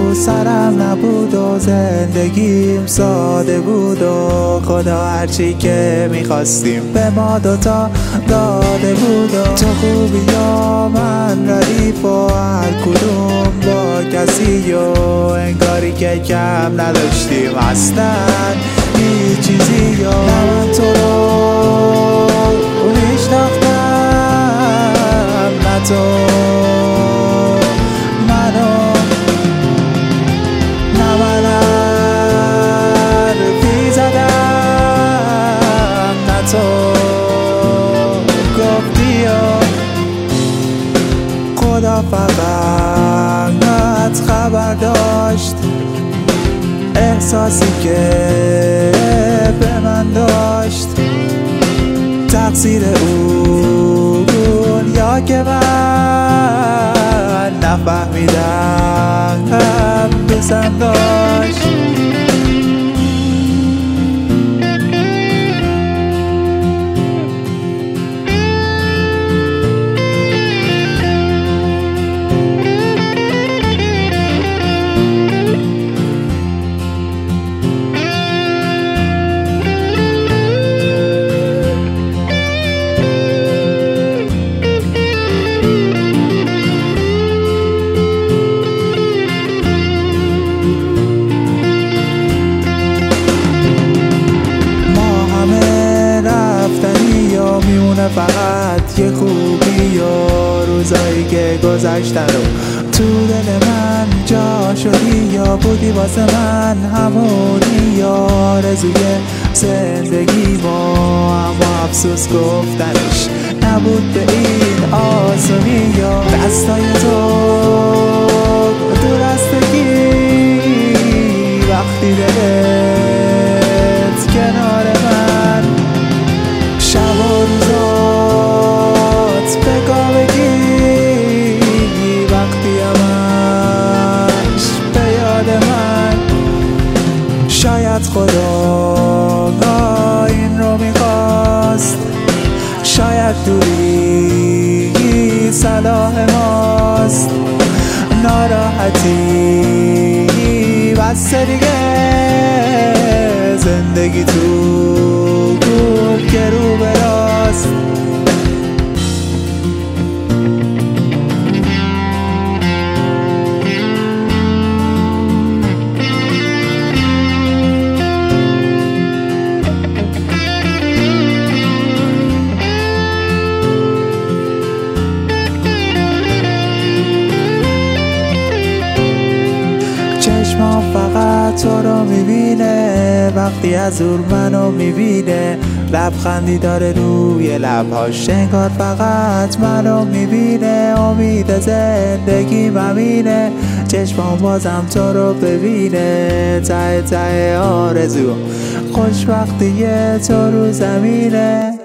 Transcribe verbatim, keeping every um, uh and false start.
رو سرم نبود و زندگیم ساده بود و خدا هرچی که میخواستیم به ما دوتا داده بود و تو خوبی یا من ردیف و هر کدوم با کسی و انگاری که کم نداشتیم اصلا هیچ چیزی یا من تو رو میشناختم نه تو منو نه من حرفی زدم نه تو گفتی و خدا فقط خبر داشت احساسی که به من داشت تقصیر او بود یا که من نفهمیدم دوستم داشت میمونه فقط یه خوبی و روزایی که گذشتن رو تو دل من جا شدی یا بودی واسه من همونی یا آرزوی زندگی ما اما افسوس گفتنش نبود به این آسونی یا دستای تو درستگی وقتی دلت کنار من شب و روزات بگاه بگی وقتی همش به یاد من شاید خدا این رو میخواست شاید دوری صلاح ماست ناراحتی بس دیگه زندگی تو بود که رو براست چشمام فقط تو رو میبینه وقتی از دور منو میبینه لبخندی داره روی لبهاش انگار فقط منو میبینه امید زندگی ممینه چشمام بازم تو رو ببینه ته ته آرزو خوشبختی تو رو زمینه